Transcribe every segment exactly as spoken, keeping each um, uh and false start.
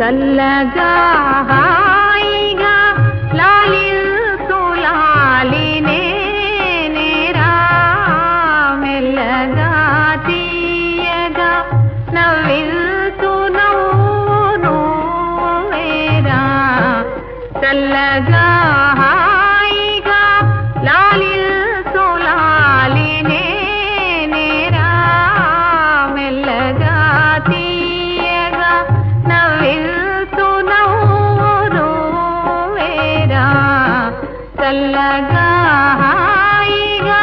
చల్లగా హాయిగా లాలిల్తు లాలినే నేరా మెల్లగా తీయగా నవ్విల్తు నవ్వును వేరా చల్లగా హాయిగా లాలిల్తు లాలినే నేరా మెల్లగా తీయగా నవ్విల్తు నవ్వును వేరా చల్లగా హాయిగా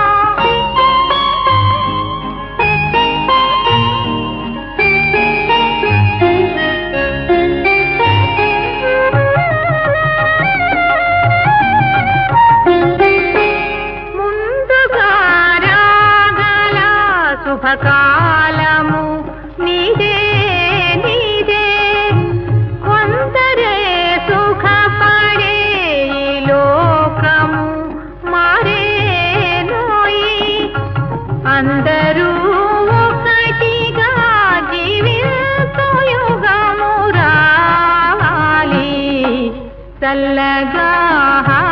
ముందుగా రాగల శుభకాలము నీదే నీదే కొందరే సుఖపడే ఈ లోకము మారేనోయి అందరూ ఒకటిగా జీవించు యుగము రావాలి చల్లగా